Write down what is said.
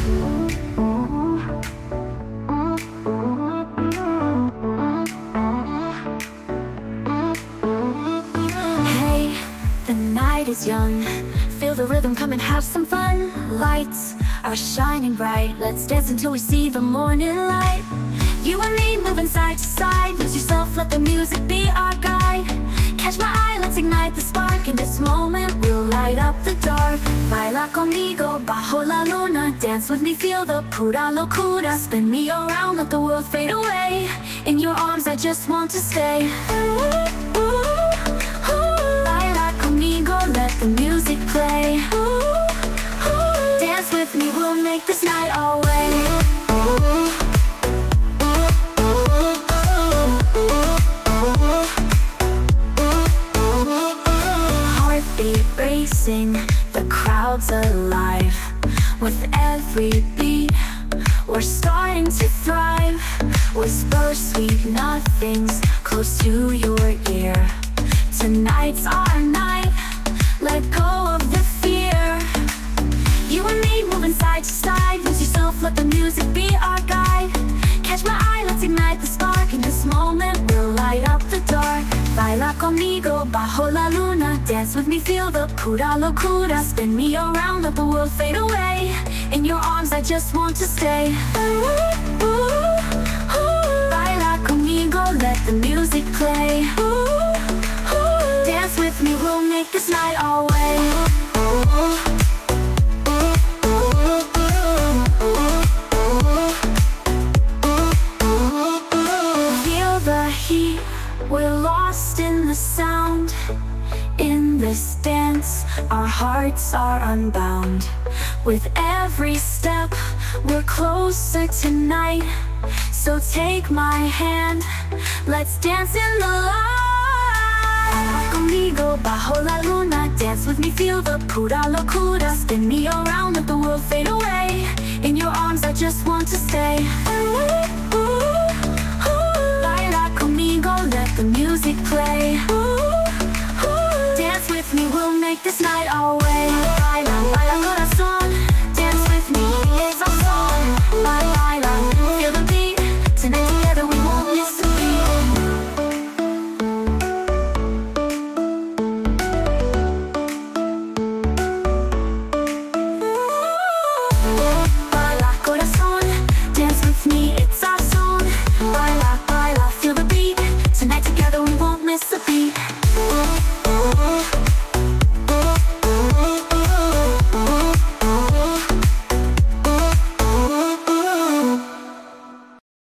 Hey, the night is young. Feel the rhythm, come and have some fun. Lights are shining bright. Let's dance until we see the morning light. You and me moving side to side. Lose yourself, let the music be our guide. Catch my eye, let's ignite the spark. In this moment, we'll light up the dark. Baila conmigo, bajo la luna. Dance with me, feel the pura locura. Spin me around, let the world fade away. In your arms, I just want to stay. Baila conmigo, let the music play. Dance with me, we'll make this night our way. Heartbeat racing, the crowd's alive. With every beat, we're starting to thrive. Whisper sweet nothings close to your ear. Tonight's our night, let go of the fear. You and me moving side to side. Lose yourself, let the music be our guide. Catch my eye, let's ignite the spark. In this moment, we'll light up the dark. Baila conmigo, bajo la luna. Dance with me, feel the pura locura. Spin me around, let the world fade away. In your arms, I just want to stay. Baila conmigo, let the music play. Dance with me, we'll make this night our way. Feel the heat, we're lost in the sound. In this dance, our hearts are unbound. With every step, we're closer tonight. So take my hand, let's dance in the light. Conmigo, bajo la luna. Dance with me, feel the pura locura. Spin me around, let the world